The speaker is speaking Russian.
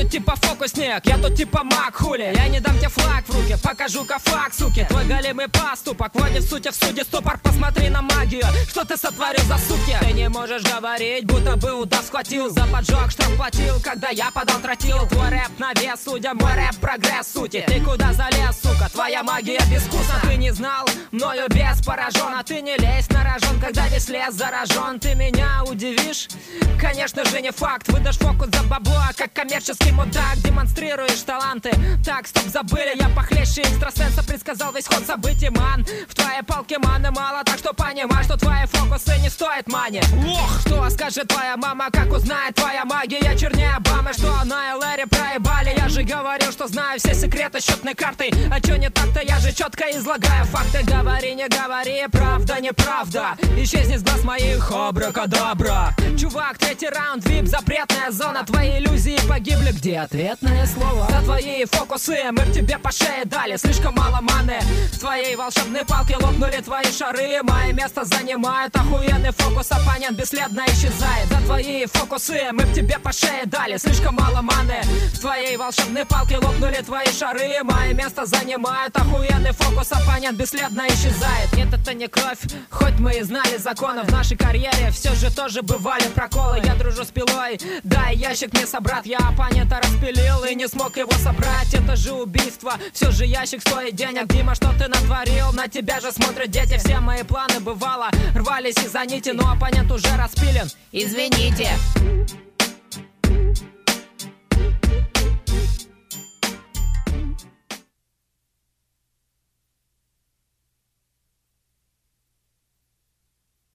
тут типа фокусник, я тут типа маг, хули. Я не дам тебе флаг в руки, покажу-ка факт, суки. Твой голимый поступок вводит суть в суде стопор. Посмотри на магию, что ты сотворил за сутки. Ты не можешь говорить, будто бы удав схватил. За поджог штраф платил, когда я подал тротил. Твой рэп на вес, судя, мой рэп прогресс сути. Ты куда залез, сука, твоя магия безвкусна. Ты не знал, мною без поражен. А ты не лезь на рожон, когда весь лес заражен. Ты меня удивишь? Конечно же не факт. Выдашь фокус за бабло, как коммерческий мудак. Демонстрируешь таланты. Так, стоп, забыли, я похлеще экстрасенса. Предсказал весь ход событий, ман. В твоей палке маны мало, так что понимай, что твои фокусы не стоят мани. Лох! Что скажет твоя мама, как узнает твоя магия чернее Обамы? Что она и Лэри проебали? Я же говорил, что знаю все секреты счетной карты. А чё не так-то, я же четко излагаю факты. Говори, не говори, правда, неправда. Исчезни с глаз моих, абракадабра. Чувак, третий раунд, вип, запретная зона. Твои иллюзии погибли, где ответное слово? За твои фокусы мы в тебе по шее дали. Слишком мало маны, в твоей волшебной палке лопнули твои шары. Мое место занимает охуенный фокус. Оппонент бесследно исчезает. За твои фокусы мы в тебе по шее дали. Слишком мало маны, в твоей волшебной палке лопнули твои шары. Мое место занимает охуенный фокус. Оппонент бесследно исчезает. Нет, это не кровь, хоть мы и знали законы. В нашей карьере все же тоже бывали проколы. Я дружу с пилой, дай ящик мне собрат. Я оппонента распилил и не смог его собрать. Это же убийство, все же ящик стоит денег. Дима, что ты натворил? На тебя же смотрят дети. Все мои планы бывало рвались из-за нити, но оппонент уже распилен. Извините.